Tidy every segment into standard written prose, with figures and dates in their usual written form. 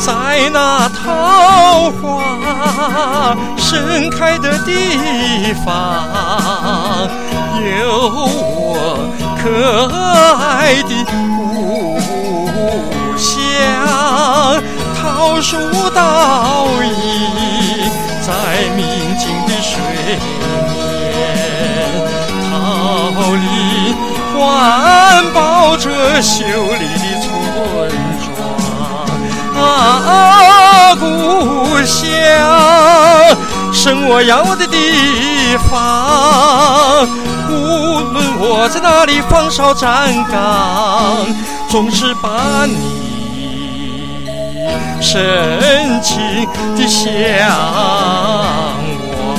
在那桃花盛开的地方，有我可爱的故乡。桃树倒映在明净的水面，桃林环抱着秀丽的村庄。故乡生我养我的地方，无论我在哪里放哨站岗，总是把你深情的向往。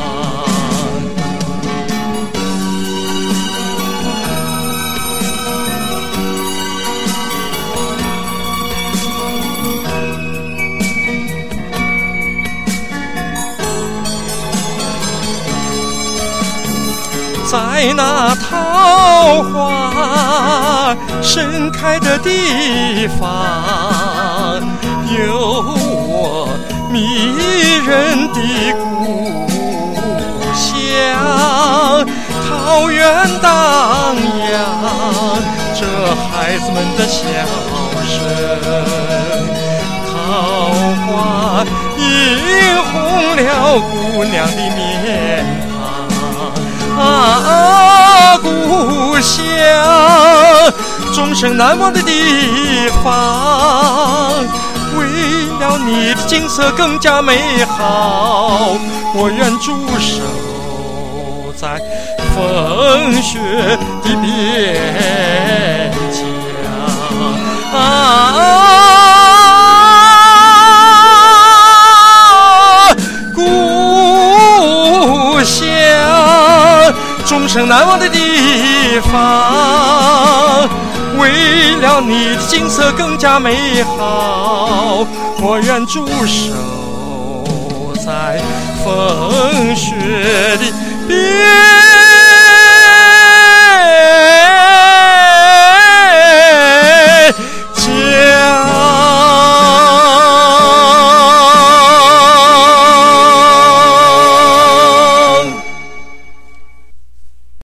在那桃花盛开的地方，有我迷人的故乡。桃源荡漾着孩子们的笑声，桃花映红了姑娘的面庞。故乡终生难忘的地方，为了你的景色更加美好，我愿驻守在风雪的边疆。故乡终生难忘的地方，为了你的景色更加美好，我愿驻守在风雪的边